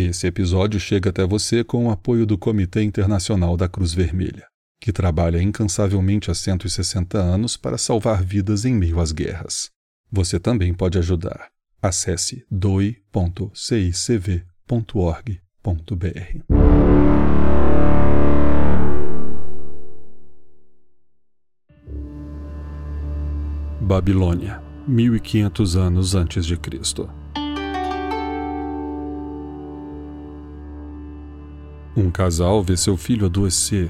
Esse episódio chega até você com o apoio do Comitê Internacional da Cruz Vermelha, que trabalha incansavelmente há 160 anos para salvar vidas em meio às guerras. Você também pode ajudar. Acesse doe.cicv.org.br. Babilônia, 1500 anos antes de Cristo. Um casal vê seu filho adoecer.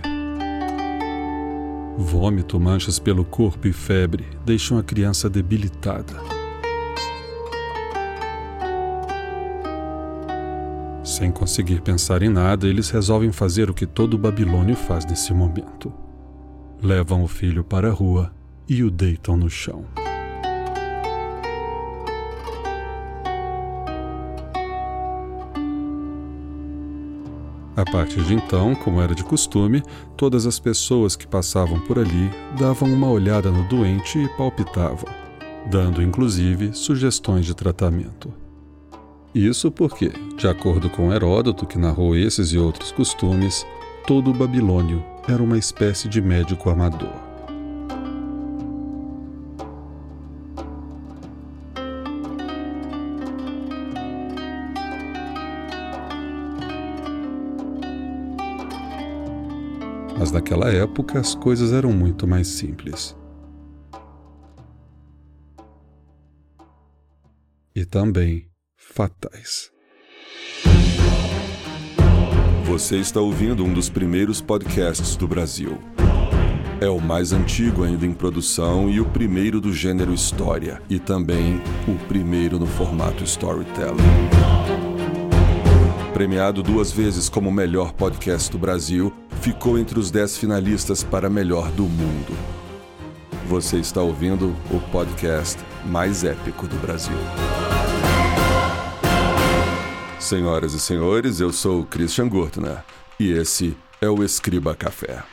Vômito, manchas pelo corpo e febre deixam a criança debilitada. Sem conseguir pensar em nada, eles resolvem fazer o que todo babilônio faz nesse momento. Levam o filho para a rua e o deitam no chão. A partir de então, como era de costume, todas as pessoas que passavam por ali davam uma olhada no doente e palpitavam, dando inclusive sugestões de tratamento. Isso porque, de acordo com Heródoto, que narrou esses e outros costumes, todo babilônio era uma espécie de médico amador. Mas naquela época as coisas eram muito mais simples. E também fatais. Você está ouvindo um dos primeiros podcasts do Brasil. É o mais antigo ainda em produção e o primeiro do gênero história, e também o primeiro no formato storytelling. Premiado 2 vezes como o melhor podcast do Brasil, ficou entre os 10 finalistas para melhor do mundo. Você está ouvindo o podcast mais épico do Brasil. Senhoras e senhores, eu sou o Christian Gurtner e esse é o Escriba Café.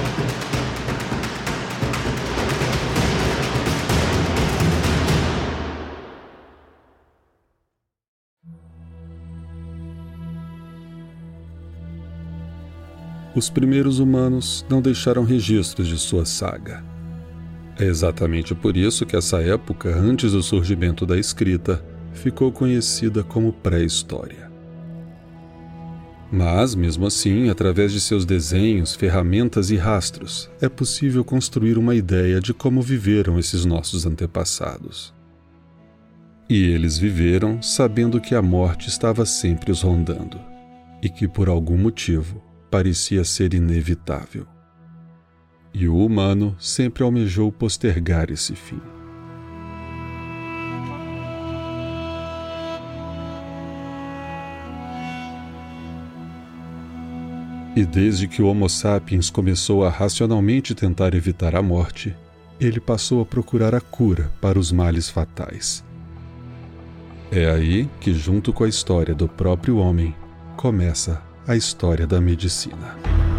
Os primeiros humanos não deixaram registros de sua saga. É exatamente por isso que essa época, antes do surgimento da escrita, ficou conhecida como pré-história. Mas, mesmo assim, através de seus desenhos, ferramentas e rastros, é possível construir uma ideia de como viveram esses nossos antepassados. E eles viveram sabendo que a morte estava sempre os rondando, e que, por algum motivo, parecia ser inevitável. E o humano sempre almejou postergar esse fim. E desde que o Homo sapiens começou a racionalmente tentar evitar a morte, ele passou a procurar a cura para os males fatais. É aí que, junto com a história do próprio homem, começa a história da medicina.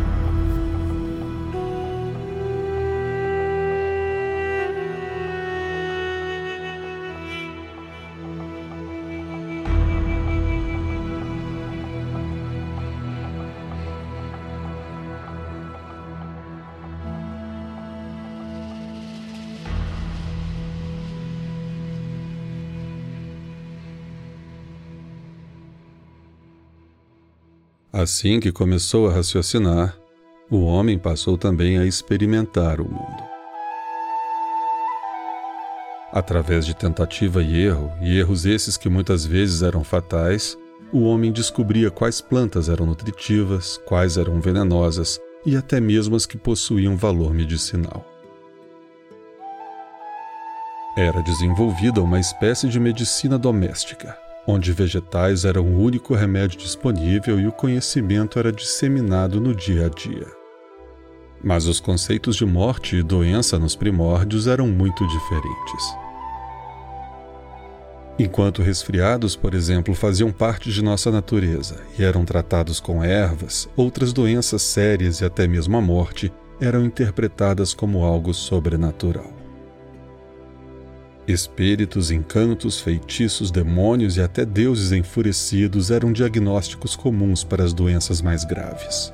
Assim que começou a raciocinar, o homem passou também a experimentar o mundo. Através de tentativa e erros esses que muitas vezes eram fatais, o homem descobria quais plantas eram nutritivas, quais eram venenosas e até mesmo as que possuíam valor medicinal. Era desenvolvida uma espécie de medicina doméstica, onde vegetais eram o único remédio disponível e o conhecimento era disseminado no dia a dia. Mas os conceitos de morte e doença nos primórdios eram muito diferentes. Enquanto resfriados, por exemplo, faziam parte de nossa natureza e eram tratados com ervas, outras doenças sérias e até mesmo a morte eram interpretadas como algo sobrenatural. Espíritos, encantos, feitiços, demônios e até deuses enfurecidos eram diagnósticos comuns para as doenças mais graves.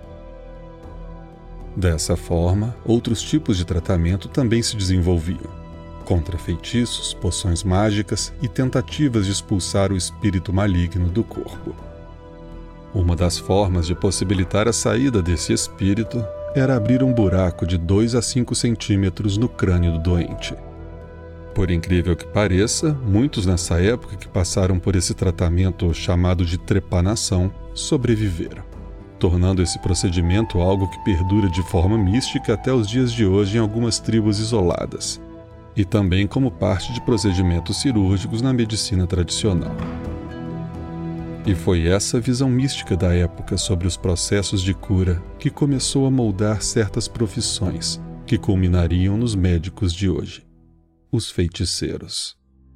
Dessa forma, outros tipos de tratamento também se desenvolviam, contra feitiços, poções mágicas e tentativas de expulsar o espírito maligno do corpo. Uma das formas de possibilitar a saída desse espírito era abrir um buraco de 2 a 5 centímetros no crânio do doente. Por incrível que pareça, muitos nessa época que passaram por esse tratamento chamado de trepanação sobreviveram, tornando esse procedimento algo que perdura de forma mística até os dias de hoje em algumas tribos isoladas, e também como parte de procedimentos cirúrgicos na medicina tradicional. E foi essa visão mística da época sobre os processos de cura que começou a moldar certas profissões que culminariam nos médicos de hoje, os feiticeiros.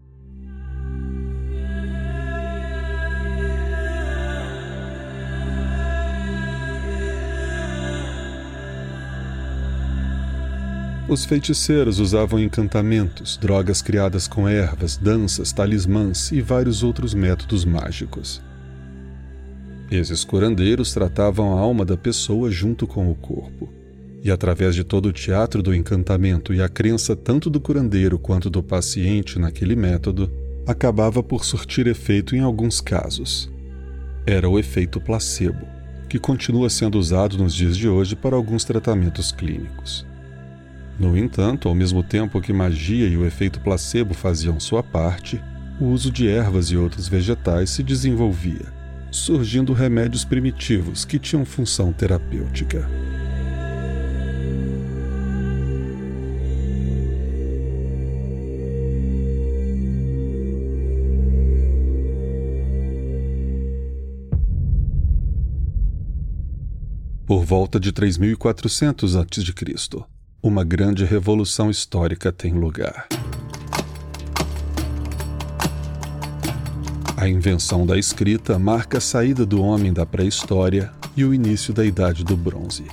Os feiticeiros usavam encantamentos, drogas criadas com ervas, danças, talismãs e vários outros métodos mágicos. Esses curandeiros tratavam a alma da pessoa junto com o corpo, e através de todo o teatro do encantamento e a crença tanto do curandeiro quanto do paciente naquele método, acabava por surtir efeito em alguns casos. Era o efeito placebo, que continua sendo usado nos dias de hoje para alguns tratamentos clínicos. No entanto, ao mesmo tempo que magia e o efeito placebo faziam sua parte, o uso de ervas e outros vegetais se desenvolvia, surgindo remédios primitivos que tinham função terapêutica. Por volta de 3400 a.C., uma grande revolução histórica tem lugar. A invenção da escrita marca a saída do homem da pré-história e o início da Idade do Bronze.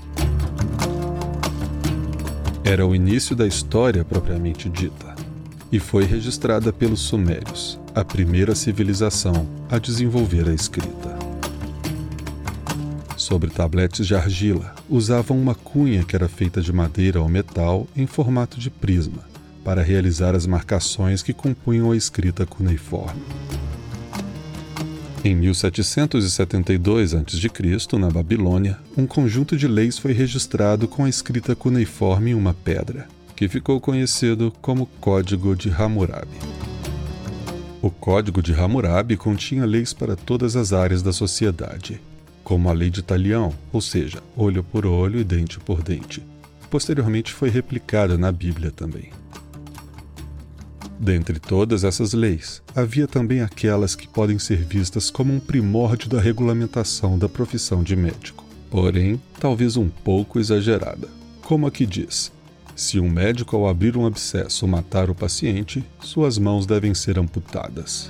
Era o início da história propriamente dita, e foi registrada pelos Sumérios, a primeira civilização a desenvolver a escrita. Sobre tabletes de argila, usavam uma cunha que era feita de madeira ou metal em formato de prisma, para realizar as marcações que compunham a escrita cuneiforme. Em 1772 a.C., na Babilônia, um conjunto de leis foi registrado com a escrita cuneiforme em uma pedra, que ficou conhecido como Código de Hammurabi. O Código de Hammurabi continha leis para todas as áreas da sociedade, como a Lei de Talião, ou seja, olho por olho e dente por dente. Posteriormente foi replicada na Bíblia também. Dentre todas essas leis, havia também aquelas que podem ser vistas como um primórdio da regulamentação da profissão de médico, porém, talvez um pouco exagerada, como a que diz: se um médico ao abrir um abscesso matar o paciente, suas mãos devem ser amputadas.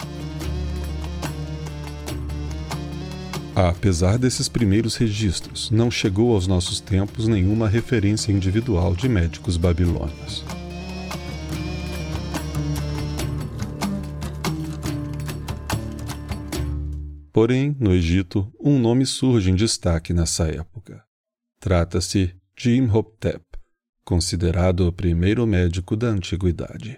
Apesar desses primeiros registros, não chegou aos nossos tempos nenhuma referência individual de médicos babilônios. Porém, no Egito, um nome surge em destaque nessa época. Trata-se de Imhotep, considerado o primeiro médico da antiguidade.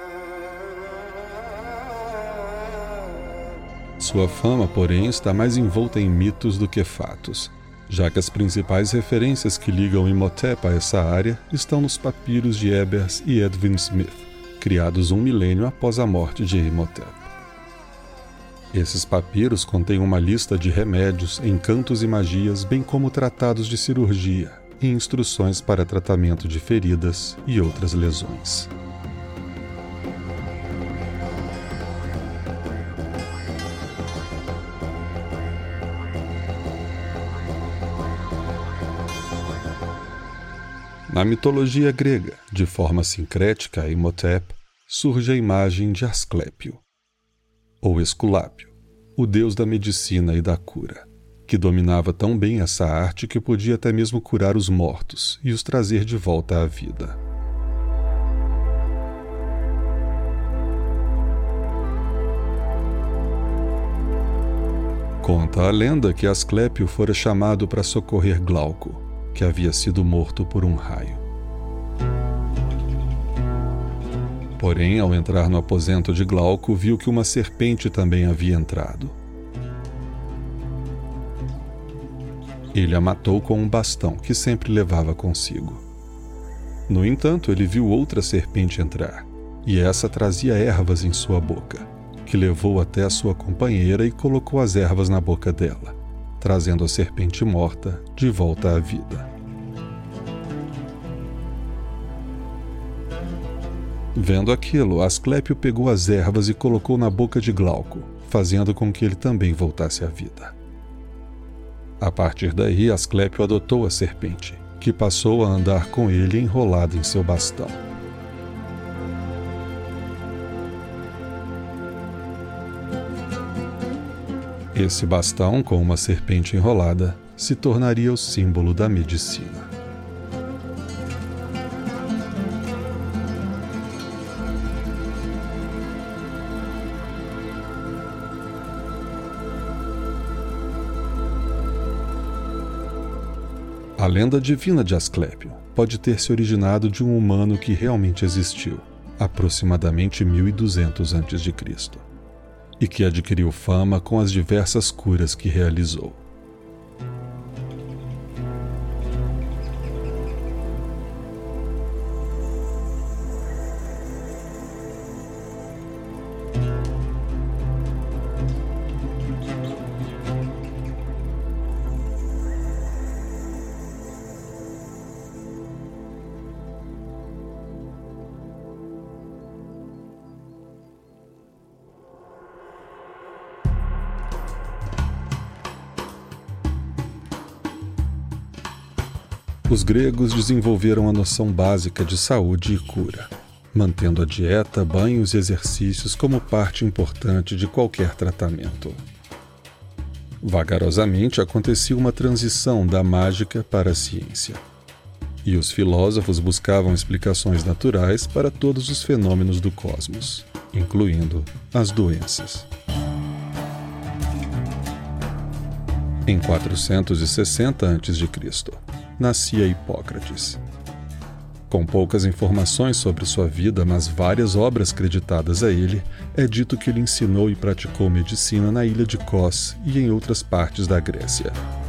Sua fama, porém, está mais envolta em mitos do que fatos, já que as principais referências que ligam Imhotep a essa área estão nos papiros de Ebers e Edwin Smith, criados 1 milênio após a morte de Imhotep. Esses papiros contêm uma lista de remédios, encantos e magias, bem como tratados de cirurgia e instruções para tratamento de feridas e outras lesões. Na mitologia grega, de forma sincrética a Imhotep, surge a imagem de Asclépio, ou Esculápio, o deus da medicina e da cura, que dominava tão bem essa arte que podia até mesmo curar os mortos e os trazer de volta à vida. Conta a lenda que Asclépio fora chamado para socorrer Glauco, que havia sido morto por um raio. Porém, ao entrar no aposento de Glauco, viu que uma serpente também havia entrado. Ele a matou com um bastão que sempre levava consigo. No entanto, ele viu outra serpente entrar, e essa trazia ervas em sua boca, que levou até a sua companheira e colocou as ervas na boca dela, trazendo a serpente morta de volta à vida. Vendo aquilo, Asclépio pegou as ervas e colocou na boca de Glauco, fazendo com que ele também voltasse à vida. A partir daí, Asclépio adotou a serpente, que passou a andar com ele enrolado em seu bastão. Esse bastão, com uma serpente enrolada, se tornaria o símbolo da medicina. A lenda divina de Asclépio pode ter se originado de um humano que realmente existiu, aproximadamente 1200 a.C., e que adquiriu fama com as diversas curas que realizou. Os gregos desenvolveram a noção básica de saúde e cura, mantendo a dieta, banhos e exercícios como parte importante de qualquer tratamento. Vagarosamente acontecia uma transição da mágica para a ciência, e os filósofos buscavam explicações naturais para todos os fenômenos do cosmos, incluindo as doenças. Em 460 a.C., nascia Hipócrates. Com poucas informações sobre sua vida, mas várias obras creditadas a ele, é dito que ele ensinou e praticou medicina na ilha de Kos e em outras partes da Grécia.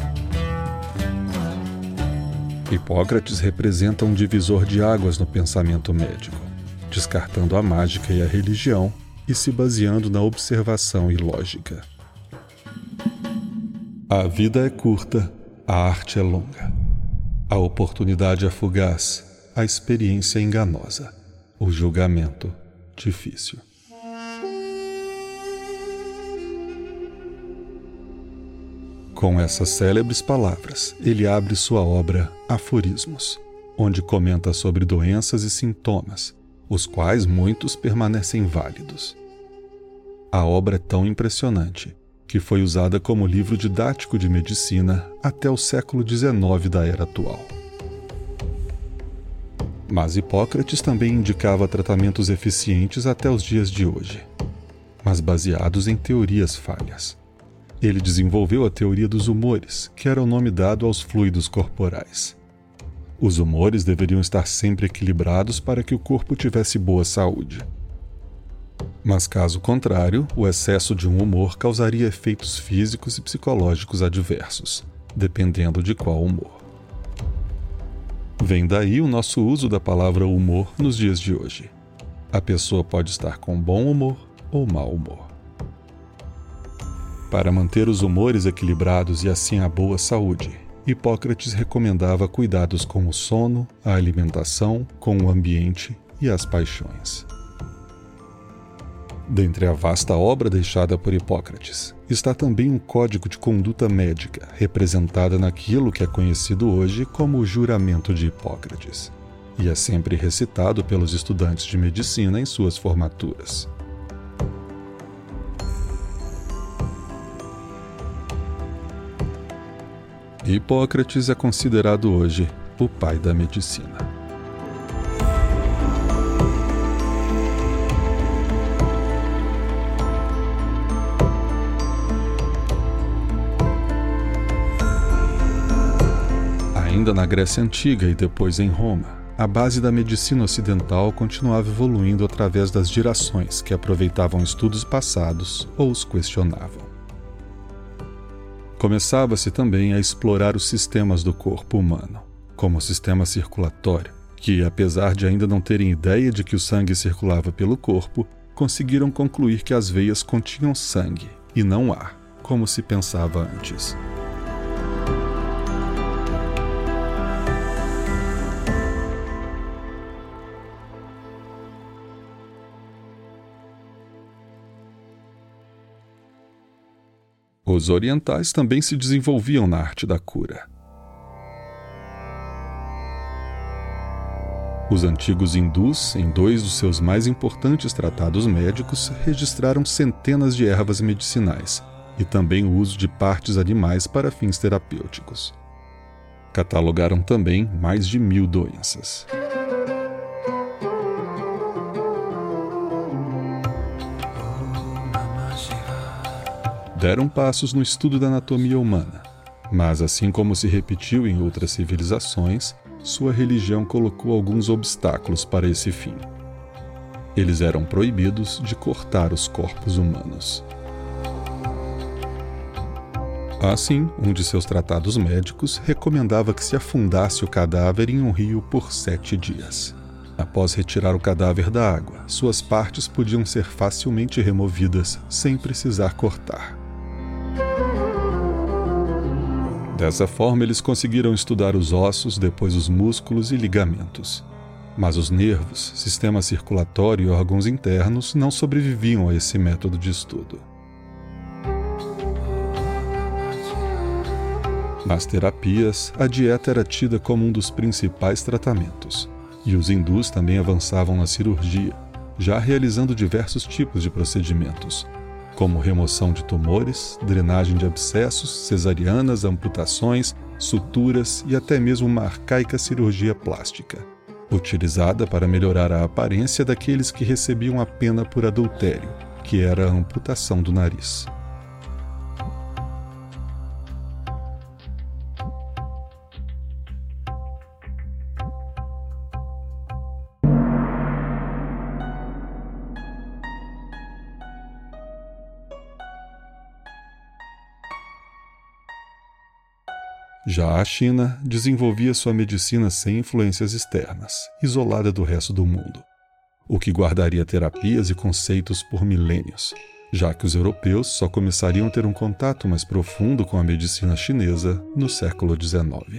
Hipócrates representa um divisor de águas no pensamento médico, descartando a mágica e a religião e se baseando na observação e lógica. A vida é curta, a arte é longa. A oportunidade é fugaz, a experiência é enganosa, o julgamento difícil. Com essas célebres palavras, ele abre sua obra Aforismos, onde comenta sobre doenças e sintomas, os quais muitos permanecem válidos. A obra é tão impressionante que foi usada como livro didático de medicina até o século XIX da era atual. Mas Hipócrates também indicava tratamentos eficientes até os dias de hoje, mas baseados em teorias falhas. Ele desenvolveu a teoria dos humores, que era o nome dado aos fluidos corporais. Os humores deveriam estar sempre equilibrados para que o corpo tivesse boa saúde. Mas, caso contrário, o excesso de um humor causaria efeitos físicos e psicológicos adversos, dependendo de qual humor. Vem daí o nosso uso da palavra humor nos dias de hoje. A pessoa pode estar com bom humor ou mau humor. Para manter os humores equilibrados e assim a boa saúde, Hipócrates recomendava cuidados com o sono, a alimentação, com o ambiente e as paixões. Dentre a vasta obra deixada por Hipócrates, está também um código de conduta médica, representada naquilo que é conhecido hoje como o Juramento de Hipócrates, e é sempre recitado pelos estudantes de medicina em suas formaturas. Hipócrates é considerado hoje o pai da medicina. Ainda na Grécia Antiga e depois em Roma, a base da medicina ocidental continuava evoluindo através das gerações que aproveitavam estudos passados ou os questionavam. Começava-se também a explorar os sistemas do corpo humano, como o sistema circulatório, que, apesar de ainda não terem ideia de que o sangue circulava pelo corpo, conseguiram concluir que as veias continham sangue e não ar, como se pensava antes. Os orientais também se desenvolviam na arte da cura. Os antigos hindus, em 2 dos seus mais importantes tratados médicos, registraram centenas de ervas medicinais e também o uso de partes animais para fins terapêuticos. Catalogaram também mais de 1000 doenças. Deram passos no estudo da anatomia humana, mas assim como se repetiu em outras civilizações, sua religião colocou alguns obstáculos para esse fim. Eles eram proibidos de cortar os corpos humanos. Assim, um de seus tratados médicos recomendava que se afundasse o cadáver em um rio por 7 dias. Após retirar o cadáver da água, suas partes podiam ser facilmente removidas sem precisar cortar. Dessa forma, eles conseguiram estudar os ossos, depois os músculos e ligamentos. Mas os nervos, sistema circulatório e órgãos internos não sobreviviam a esse método de estudo. Nas terapias, a dieta era tida como um dos principais tratamentos, e os hindus também avançavam na cirurgia, já realizando diversos tipos de procedimentos, como remoção de tumores, drenagem de abscessos, cesarianas, amputações, suturas e até mesmo uma arcaica cirurgia plástica, utilizada para melhorar a aparência daqueles que recebiam a pena por adultério, que era a amputação do nariz. Já a China desenvolvia sua medicina sem influências externas, isolada do resto do mundo, o que guardaria terapias e conceitos por milênios, já que os europeus só começariam a ter um contato mais profundo com a medicina chinesa no século XIX.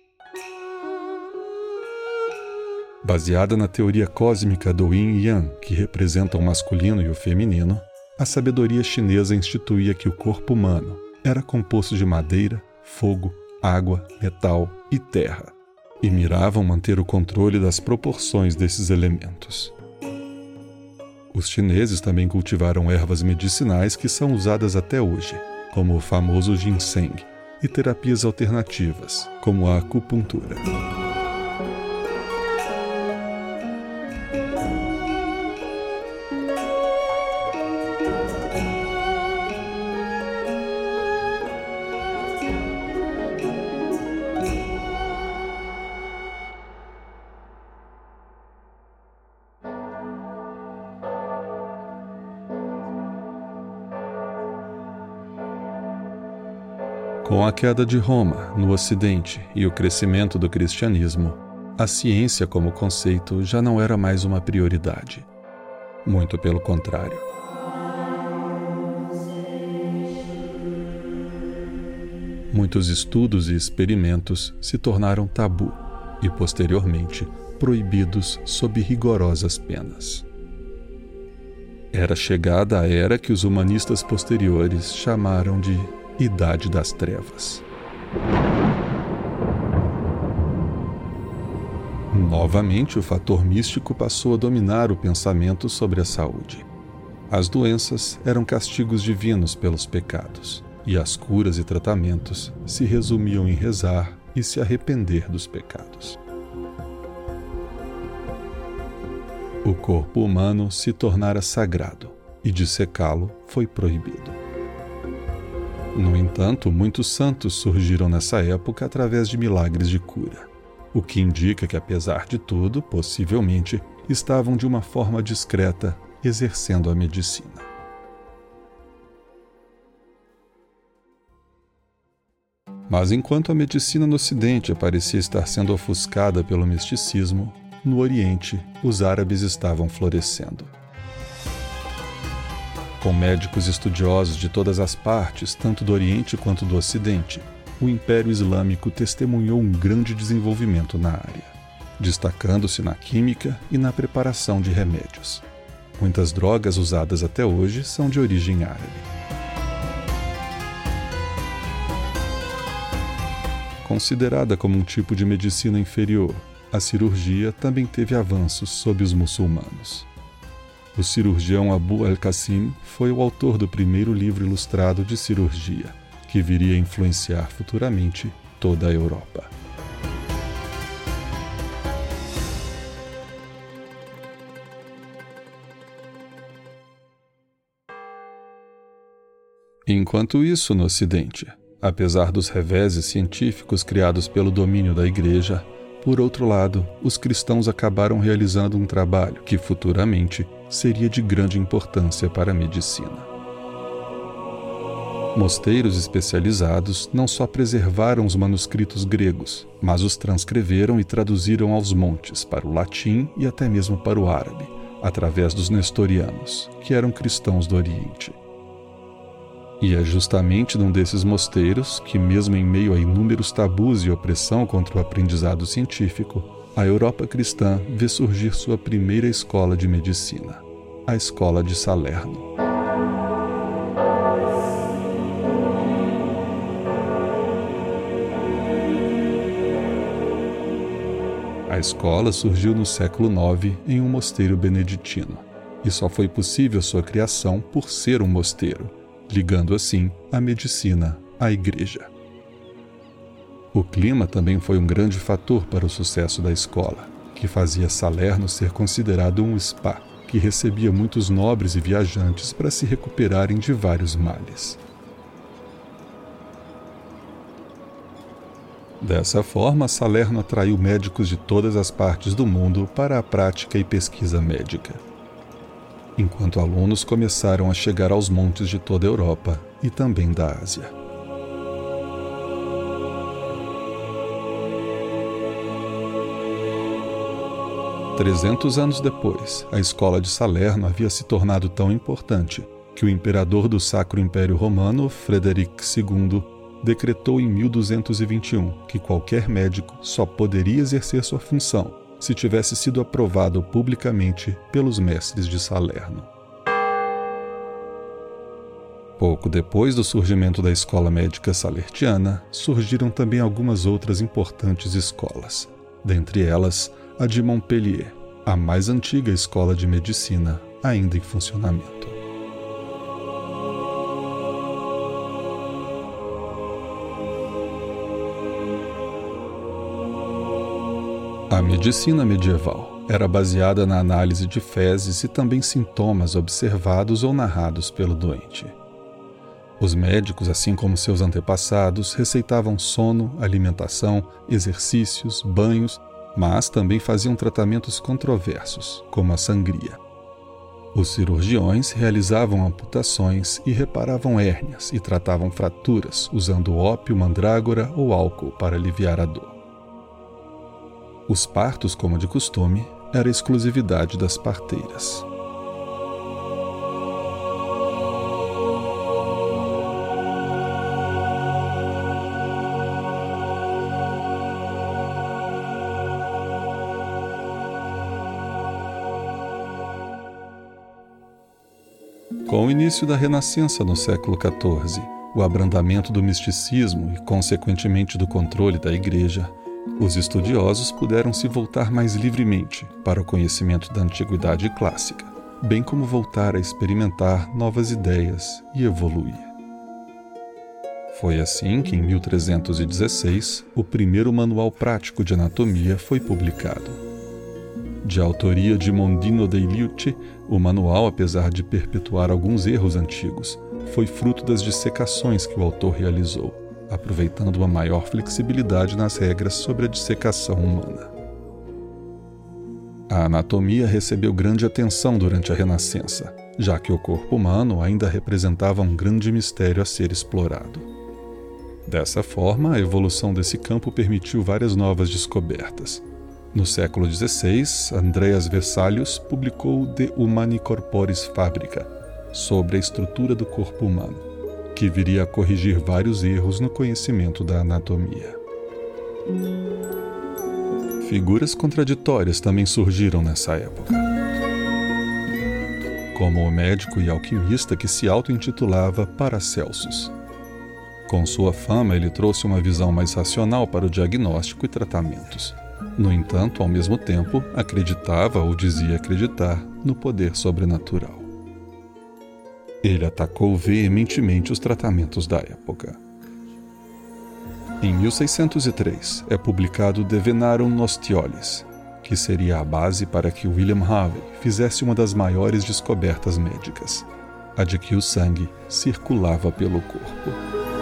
Baseada na teoria cósmica do Yin e Yang, que representa o masculino e o feminino, a sabedoria chinesa instituía que o corpo humano era composto de madeira, fogo, água, metal e terra, e miravam manter o controle das proporções desses elementos. Os chineses também cultivaram ervas medicinais que são usadas até hoje, como o famoso ginseng, e terapias alternativas, como a acupuntura. Com a queda de Roma no Ocidente e o crescimento do cristianismo, a ciência como conceito já não era mais uma prioridade. Muito pelo contrário. Muitos estudos e experimentos se tornaram tabu e, posteriormente, proibidos sob rigorosas penas. Era chegada a era que os humanistas posteriores chamaram de Idade das Trevas. Novamente, o fator místico passou a dominar o pensamento sobre a saúde. As doenças eram castigos divinos pelos pecados, e as curas e tratamentos se resumiam em rezar e se arrepender dos pecados. O corpo humano se tornara sagrado, e dissecá-lo foi proibido. No entanto, muitos santos surgiram nessa época através de milagres de cura, o que indica que, apesar de tudo, possivelmente, estavam de uma forma discreta exercendo a medicina. Mas enquanto a medicina no Ocidente parecia estar sendo ofuscada pelo misticismo, no Oriente, os árabes estavam florescendo. Com médicos estudiosos de todas as partes, tanto do Oriente quanto do Ocidente, o Império Islâmico testemunhou um grande desenvolvimento na área, destacando-se na química e na preparação de remédios. Muitas drogas usadas até hoje são de origem árabe. Considerada como um tipo de medicina inferior, a cirurgia também teve avanços sob os muçulmanos. O cirurgião Abu al-Qasim foi o autor do primeiro livro ilustrado de cirurgia, que viria a influenciar futuramente toda a Europa. Enquanto isso, no Ocidente, apesar dos reveses científicos criados pelo domínio da Igreja, por outro lado, os cristãos acabaram realizando um trabalho que futuramente seria de grande importância para a medicina. Mosteiros especializados não só preservaram os manuscritos gregos, mas os transcreveram e traduziram aos montes para o latim e até mesmo para o árabe, através dos nestorianos, que eram cristãos do Oriente. E é justamente num desses mosteiros que, mesmo em meio a inúmeros tabus e opressão contra o aprendizado científico, a Europa cristã vê surgir sua primeira escola de medicina, a Escola de Salerno. A escola surgiu no século IX em um mosteiro beneditino, e só foi possível sua criação por ser um mosteiro, ligando assim a medicina à Igreja. O clima também foi um grande fator para o sucesso da escola, que fazia Salerno ser considerado um spa, que recebia muitos nobres e viajantes para se recuperarem de vários males. Dessa forma, Salerno atraiu médicos de todas as partes do mundo para a prática e pesquisa médica, enquanto alunos começaram a chegar aos montes de toda a Europa e também da Ásia. Trezentos anos depois, a escola de Salerno havia se tornado tão importante que o imperador do Sacro Império Romano, Frederico II, decretou em 1221 que qualquer médico só poderia exercer sua função se tivesse sido aprovado publicamente pelos mestres de Salerno. Pouco depois do surgimento da escola médica salertiana, surgiram também algumas outras importantes escolas, dentre elas a de Montpellier, a mais antiga escola de medicina ainda em funcionamento. A medicina medieval era baseada na análise de fezes e também sintomas observados ou narrados pelo doente. Os médicos, assim como seus antepassados, receitavam sono, alimentação, exercícios, banhos, mas também faziam tratamentos controversos, como a sangria. Os cirurgiões realizavam amputações e reparavam hérnias e tratavam fraturas usando ópio, mandrágora ou álcool para aliviar a dor. Os partos, como de costume, era exclusividade das parteiras. Com o início da Renascença no século XIV, o abrandamento do misticismo e, consequentemente, do controle da Igreja, os estudiosos puderam se voltar mais livremente para o conhecimento da antiguidade clássica, bem como voltar a experimentar novas ideias e evoluir. Foi assim que, em 1316, o primeiro manual prático de anatomia foi publicado. De autoria de Mondino dei Liucci, o manual, apesar de perpetuar alguns erros antigos, foi fruto das dissecações que o autor realizou, aproveitando uma maior flexibilidade nas regras sobre a dissecação humana. A anatomia recebeu grande atenção durante a Renascença, já que o corpo humano ainda representava um grande mistério a ser explorado. Dessa forma, a evolução desse campo permitiu várias novas descobertas. No século XVI, Andreas Vesalius publicou De Humani Corporis Fabrica, sobre a estrutura do corpo humano, que viria a corrigir vários erros no conhecimento da anatomia. Figuras contraditórias também surgiram nessa época, como o médico e alquimista que se auto-intitulava Paracelsus. Com sua fama, ele trouxe uma visão mais racional para o diagnóstico e tratamentos. No entanto, ao mesmo tempo, acreditava ou dizia acreditar no poder sobrenatural. Ele atacou veementemente os tratamentos da época. Em 1603, é publicado De Venarum Nostiolis, que seria a base para que William Harvey fizesse uma das maiores descobertas médicas, a de que o sangue circulava pelo corpo.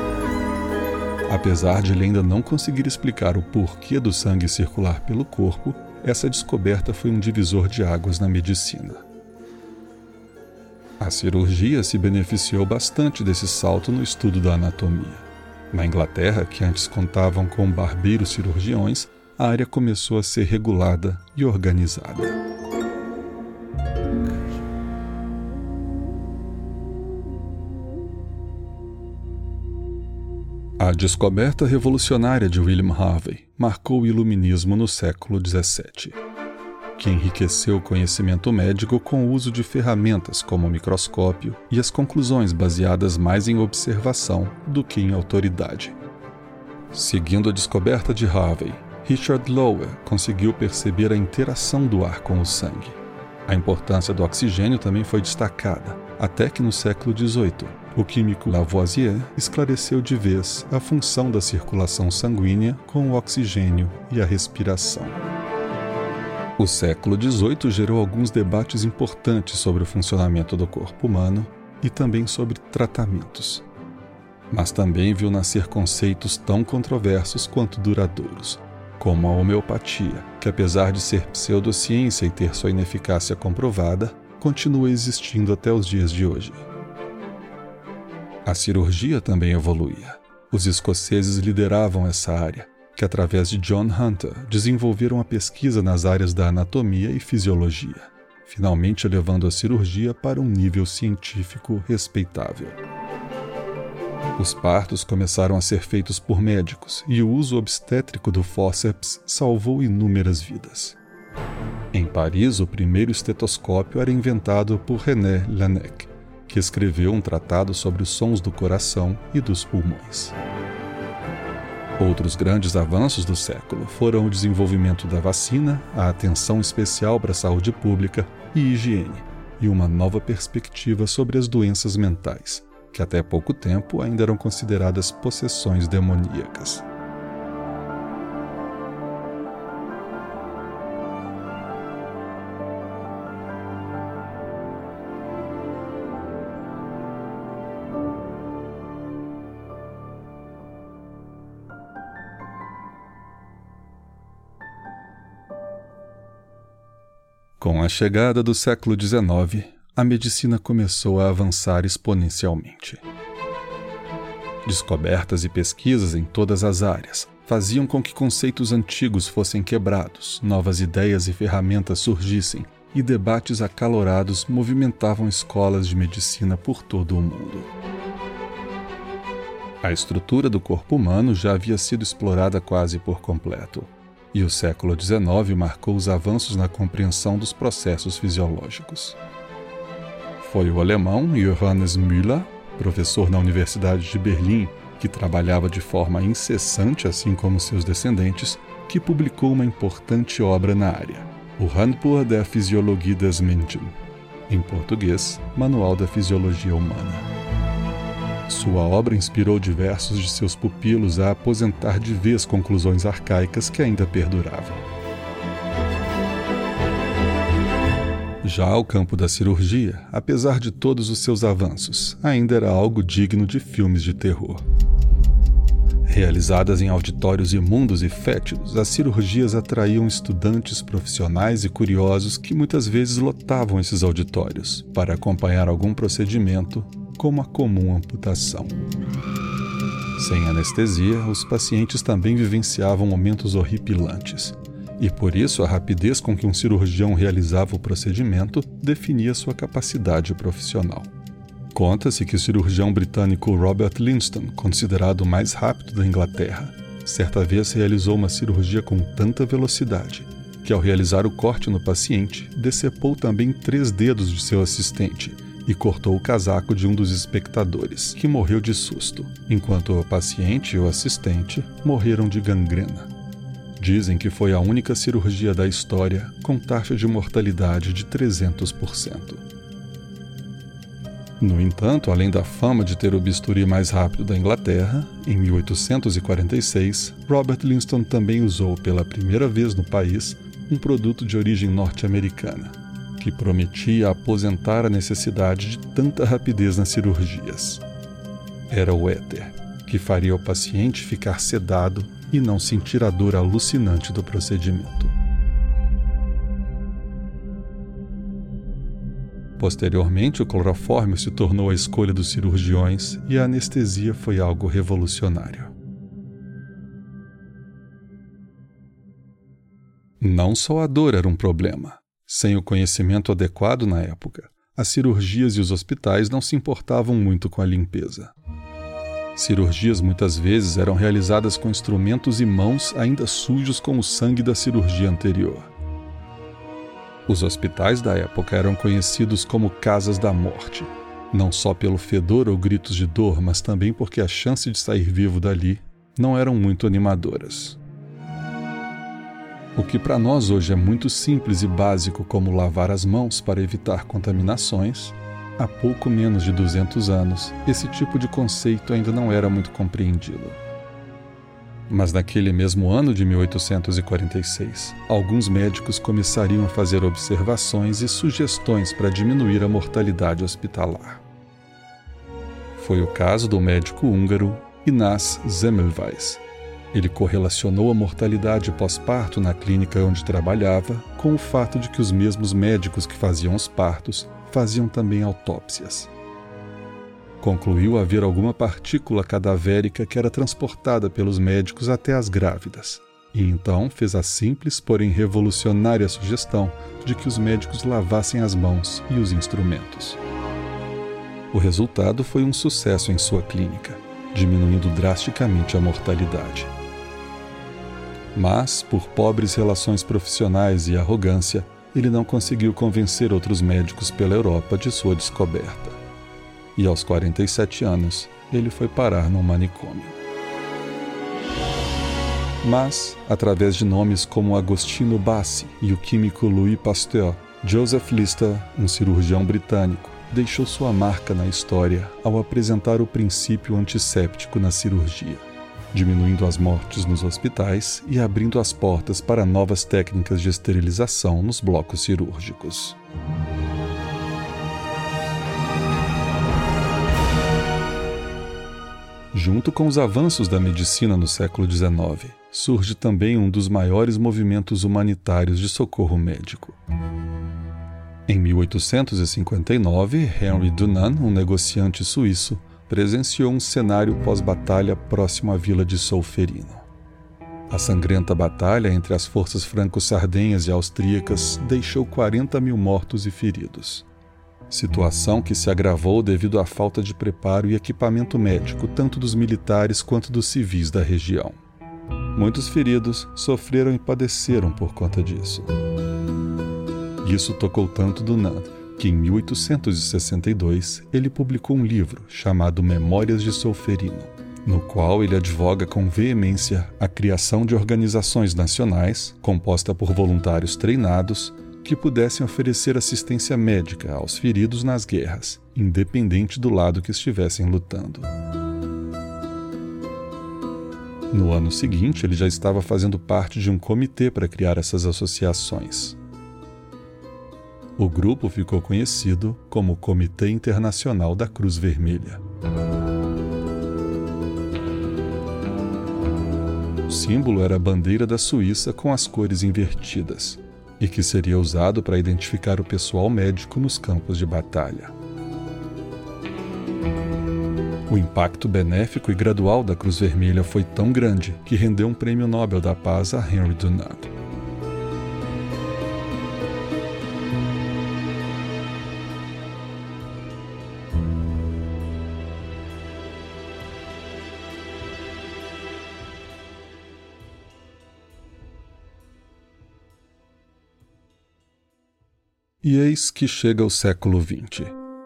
Apesar de ele ainda não conseguir explicar o porquê do sangue circular pelo corpo, essa descoberta foi um divisor de águas na medicina. A cirurgia se beneficiou bastante desse salto no estudo da anatomia. Na Inglaterra, que antes contavam com barbeiros cirurgiões, a área começou a ser regulada e organizada. A descoberta revolucionária de William Harvey marcou o iluminismo no século XVII, que enriqueceu o conhecimento médico com o uso de ferramentas como o microscópio e as conclusões baseadas mais em observação do que em autoridade. Seguindo a descoberta de Harvey, Richard Lower conseguiu perceber a interação do ar com o sangue. A importância do oxigênio também foi destacada, até que no século XVIII, o químico Lavoisier esclareceu de vez a função da circulação sanguínea com o oxigênio e a respiração. O século XVIII gerou alguns debates importantes sobre o funcionamento do corpo humano e também sobre tratamentos. Mas também viu nascer conceitos tão controversos quanto duradouros, como a homeopatia, que apesar de ser pseudociência e ter sua ineficácia comprovada, continua existindo até os dias de hoje. A cirurgia também evoluía. Os escoceses lideravam essa área, que através de John Hunter desenvolveram a pesquisa nas áreas da anatomia e fisiologia, finalmente elevando a cirurgia para um nível científico respeitável. Os partos começaram a ser feitos por médicos e o uso obstétrico do fórceps salvou inúmeras vidas. Em Paris, o primeiro estetoscópio era inventado por René Laennec, que escreveu um tratado sobre os sons do coração e dos pulmões. Outros grandes avanços do século foram o desenvolvimento da vacina, a atenção especial para a saúde pública e higiene, e uma nova perspectiva sobre as doenças mentais, que até pouco tempo ainda eram consideradas possessões demoníacas. Com a chegada do século XIX, a medicina começou a avançar exponencialmente. Descobertas e pesquisas em todas as áreas faziam com que conceitos antigos fossem quebrados, novas ideias e ferramentas surgissem, e debates acalorados movimentavam escolas de medicina por todo o mundo. A estrutura do corpo humano já havia sido explorada quase por completo, e o século XIX marcou os avanços na compreensão dos processos fisiológicos. Foi o alemão Johannes Müller, professor na Universidade de Berlim, que trabalhava de forma incessante, assim como seus descendentes, que publicou uma importante obra na área, o Handbuch der Physiologie des Menschen, em português, Manual da Fisiologia Humana. Sua obra inspirou diversos de seus pupilos a aposentar de vez conclusões arcaicas que ainda perduravam. Já o campo da cirurgia, apesar de todos os seus avanços, ainda era algo digno de filmes de terror. Realizadas em auditórios imundos e fétidos, as cirurgias atraíam estudantes, profissionais e curiosos que muitas vezes lotavam esses auditórios para acompanhar algum procedimento, como a comum amputação. Sem anestesia, os pacientes também vivenciavam momentos horripilantes, e por isso a rapidez com que um cirurgião realizava o procedimento definia sua capacidade profissional. Conta-se que o cirurgião britânico Robert Linston, considerado o mais rápido da Inglaterra, certa vez realizou uma cirurgia com tanta velocidade que, ao realizar o corte no paciente, decepou também 3 dedos de seu assistente e cortou o casaco de um dos espectadores, que morreu de susto, enquanto o paciente e o assistente morreram de gangrena. Dizem que foi a única cirurgia da história com taxa de mortalidade de 300%. No entanto, além da fama de ter o bisturi mais rápido da Inglaterra, em 1846, Robert Linston também usou pela primeira vez no país um produto de origem norte-americana, que prometia aposentar a necessidade de tanta rapidez nas cirurgias. Era o éter, que faria o paciente ficar sedado e não sentir a dor alucinante do procedimento. Posteriormente, o clorofórmio se tornou a escolha dos cirurgiões e a anestesia foi algo revolucionário. Não só a dor era um problema. Sem o conhecimento adequado na época, as cirurgias e os hospitais não se importavam muito com a limpeza. Cirurgias muitas vezes eram realizadas com instrumentos e mãos ainda sujos com o sangue da cirurgia anterior. Os hospitais da época eram conhecidos como casas da morte, não só pelo fedor ou gritos de dor, mas também porque a chance de sair vivo dali não eram muito animadoras. O que para nós hoje é muito simples e básico, como lavar as mãos para evitar contaminações, há pouco menos de 200 anos, esse tipo de conceito ainda não era muito compreendido. Mas naquele mesmo ano de 1846, alguns médicos começariam a fazer observações e sugestões para diminuir a mortalidade hospitalar. Foi o caso do médico húngaro Inácio Semmelweis. Ele correlacionou a mortalidade pós-parto na clínica onde trabalhava com o fato de que os mesmos médicos que faziam os partos faziam também autópsias. Concluiu haver alguma partícula cadavérica que era transportada pelos médicos até as grávidas, e então fez a simples, porém revolucionária sugestão de que os médicos lavassem as mãos e os instrumentos. O resultado foi um sucesso em sua clínica, diminuindo drasticamente a mortalidade. Mas, por pobres relações profissionais e arrogância, ele não conseguiu convencer outros médicos pela Europa de sua descoberta. E aos 47 anos, ele foi parar num manicômio. Mas, através de nomes como Agostino Bassi e o químico Louis Pasteur, Joseph Lister, um cirurgião britânico, deixou sua marca na história ao apresentar o princípio antisséptico na cirurgia, diminuindo as mortes nos hospitais e abrindo as portas para novas técnicas de esterilização nos blocos cirúrgicos. Junto com os avanços da medicina no século XIX, surge também um dos maiores movimentos humanitários de socorro médico. Em 1859, Henry Dunant, um negociante suíço, presenciou um cenário pós-batalha próximo à vila de Solferino. A sangrenta batalha entre as forças franco-sardenhas e austríacas deixou 40 mil mortos e feridos. Situação que se agravou devido à falta de preparo e equipamento médico tanto dos militares quanto dos civis da região. Muitos feridos sofreram e padeceram por conta disso. Isso tocou tanto Dunant que, em 1862, ele publicou um livro chamado Memórias de Solferino, no qual ele advoga com veemência a criação de organizações nacionais, composta por voluntários treinados, que pudessem oferecer assistência médica aos feridos nas guerras, independente do lado que estivessem lutando. No ano seguinte, ele já estava fazendo parte de um comitê para criar essas associações. O grupo ficou conhecido como Comitê Internacional da Cruz Vermelha. O símbolo era a bandeira da Suíça com as cores invertidas, e que seria usado para identificar o pessoal médico nos campos de batalha. O impacto benéfico e gradual da Cruz Vermelha foi tão grande que rendeu um prêmio Nobel da Paz a Henry Dunant. E eis que chega o século XX.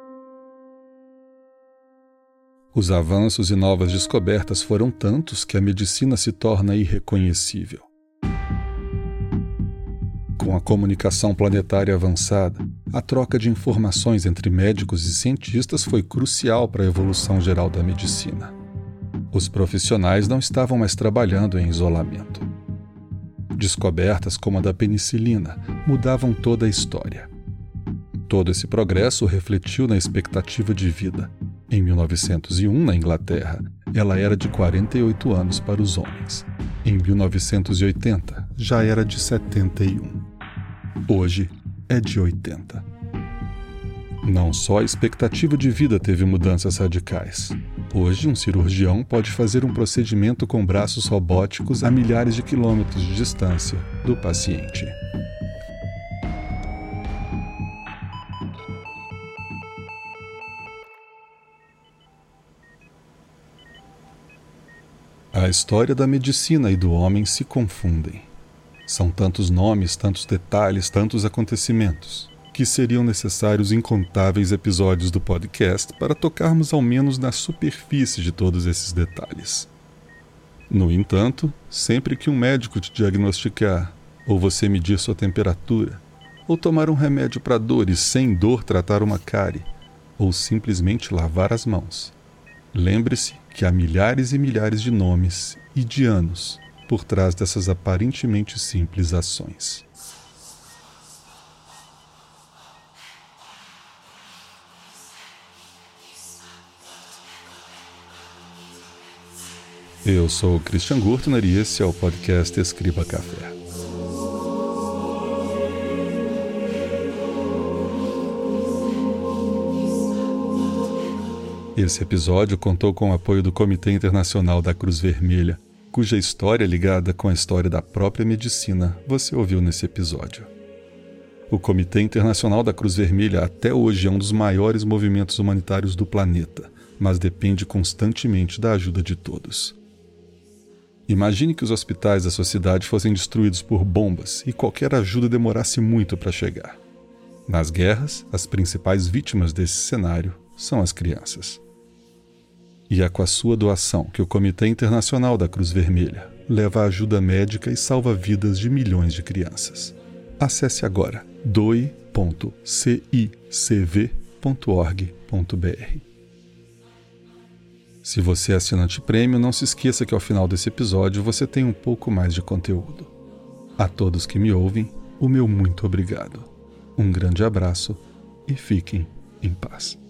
Os avanços e novas descobertas foram tantos que a medicina se torna irreconhecível. Com a comunicação planetária avançada, a troca de informações entre médicos e cientistas foi crucial para a evolução geral da medicina. Os profissionais não estavam mais trabalhando em isolamento. Descobertas como a da penicilina mudavam toda a história. Todo esse progresso refletiu na expectativa de vida. Em 1901, na Inglaterra, ela era de 48 anos para os homens. Em 1980, já era de 71. Hoje, é de 80. Não só a expectativa de vida teve mudanças radicais. Hoje, um cirurgião pode fazer um procedimento com braços robóticos a milhares de quilômetros de distância do paciente. A história da medicina e do homem se confundem. São tantos nomes, tantos detalhes, tantos acontecimentos, que seriam necessários incontáveis episódios do podcast para tocarmos ao menos na superfície de todos esses detalhes. No entanto, sempre que um médico te diagnosticar, ou você medir sua temperatura, ou tomar um remédio para dor e sem dor tratar uma cárie, ou simplesmente lavar as mãos, lembre-se que há milhares e milhares de nomes e de anos por trás dessas aparentemente simples ações. Eu sou o Christian Gurtner e esse é o podcast Escriba Café. Esse episódio contou com o apoio do Comitê Internacional da Cruz Vermelha, cuja história ligada com a história da própria medicina você ouviu nesse episódio. O Comitê Internacional da Cruz Vermelha até hoje é um dos maiores movimentos humanitários do planeta, mas depende constantemente da ajuda de todos. Imagine que os hospitais da sua cidade fossem destruídos por bombas e qualquer ajuda demorasse muito para chegar. Nas guerras, as principais vítimas desse cenário são as crianças. E é com a sua doação que o Comitê Internacional da Cruz Vermelha leva ajuda médica e salva vidas de milhões de crianças. Acesse agora doe.cicv.org.br. Se você é assinante prêmio, não se esqueça que ao final desse episódio você tem um pouco mais de conteúdo. A todos que me ouvem, o meu muito obrigado. Um grande abraço e fiquem em paz.